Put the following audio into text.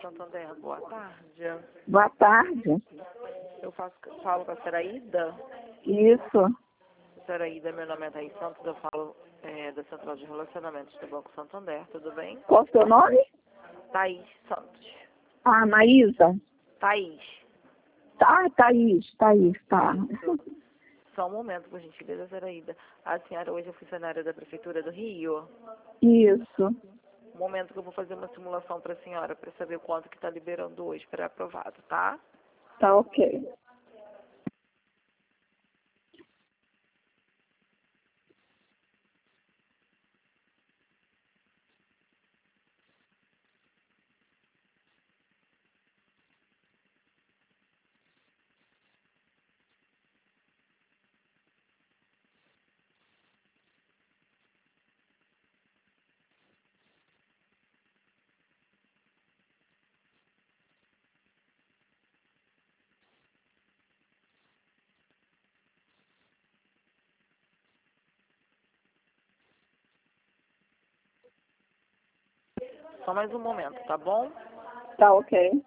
Santander. Boa tarde. Boa tarde. Eu falo com a Seraída. Isso. Seraída, meu nome é Thaís Santos, eu falo da Central de Relacionamentos do Banco Santander, tudo bem? Qual o seu nome? Thaís Santos. Ah, Maísa. Thaís. Tá, Thaís, tá. Só um momento, por gentileza, Seraída. A senhora hoje é funcionária da Prefeitura do Rio? Isso. Um momento que eu vou fazer uma simulação para a senhora, para saber quanto que está liberando hoje para aprovado, tá? Tá ok. Só mais um momento, tá bom? Tá ok.